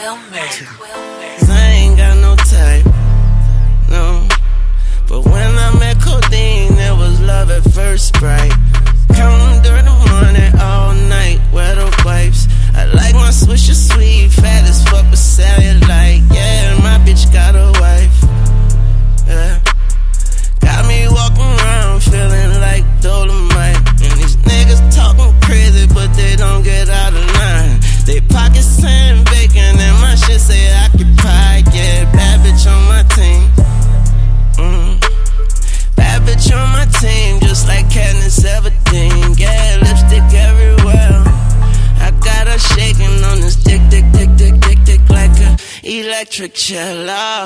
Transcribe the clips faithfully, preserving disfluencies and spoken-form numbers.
Cause I ain't got no type, no. But when I met codeine, there was love at first sight. Counting dirty money all night, where the wipes. I like my swisher sweet, fat as fuck with cellulite. Yeah, my bitch got a wife. Yeah. Got me walking around feeling like Dolomite. And these niggas talking crazy, but they don't get out of line. They pockets saying bacon and my shit say occupied. Yeah, bad bitch on my team. Mm. Bad bitch on my team, just like Katniss Everdeen. Yeah, lipstick everywhere. I got her shaking on this dick, dick, dick, dick, dick, dick, like a electric cello.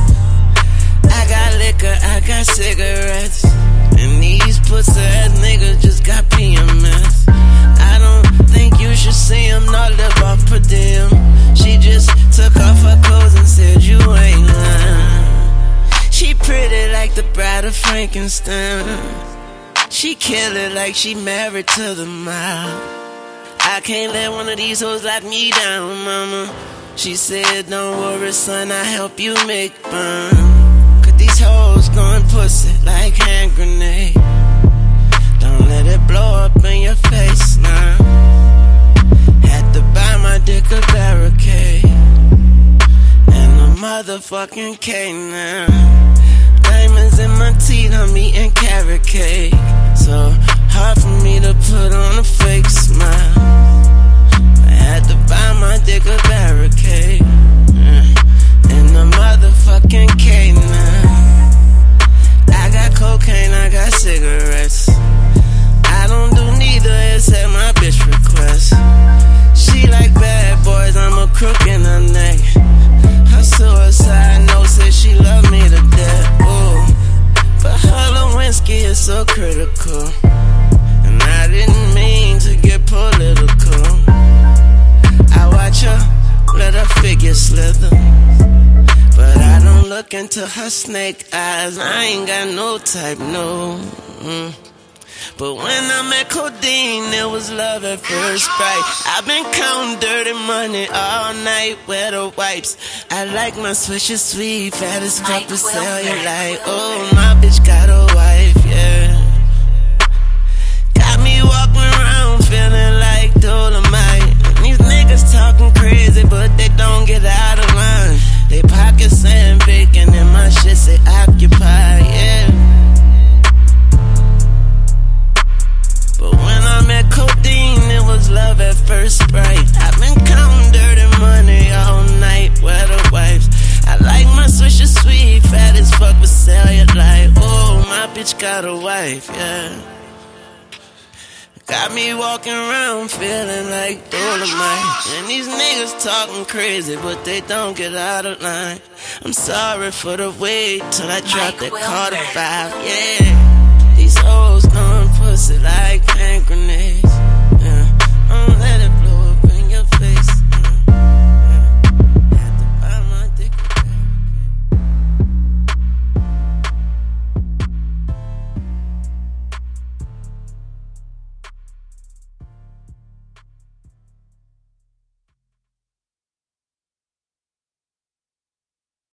I got liquor, I got cigarettes, and these pussy ass niggas just got P M S. I don't think you should see him, not live off per diem. She just took off her clothes and said you ain't lying. She pretty like the bride of Frankenstein. She kill it like she married to the mob. I can't let one of these hoes lock me down, mama. She said, don't worry, son, I help you make fun. These hoes going pussy like hand grenade. Don't let it blow up in your face now. Had to buy my dick a barricade and a motherfucking cake now. Diamonds in my teeth, I'm eating carrot cake. So hard for me to put on a fake smile. I had to buy my dick a barricade and a motherfucking cake now. I got cocaine, I got cigarettes. I don't do neither except my bitch request. She like bad boys, I'm a crook in her neck. Her suicide note says she love me to death. Ooh, but her Lewinsky is so critical, and I didn't mean to get political. I watch her, let her figure slither, but I don't look into her snake eyes. I ain't got no type, no. Mm. But when I met codeine, there was love at first sight. I've been counting dirty money all night, where the wipes. I like my swisher sweet, fat as fuck with cellulite. Oh, my bitch got a wife, yeah. Got me walking around feeling like Dolomite. And these niggas talking crazy, but they don't get out of line. They pockets saying bacon and my shit say occupied, yeah. But when I met codeine, it was love at first sight. I've been counting dirty money all night, where the wipes. I like my swisher sweet, fat as fuck with cellulite. Oh, my bitch got a wife, yeah. Got me walking around feeling like Dolomite. And these niggas talking crazy, but they don't get out of line. I'm sorry for the wait till I drop that Carter five, yeah. These hoes throwing pussy like hand grenades.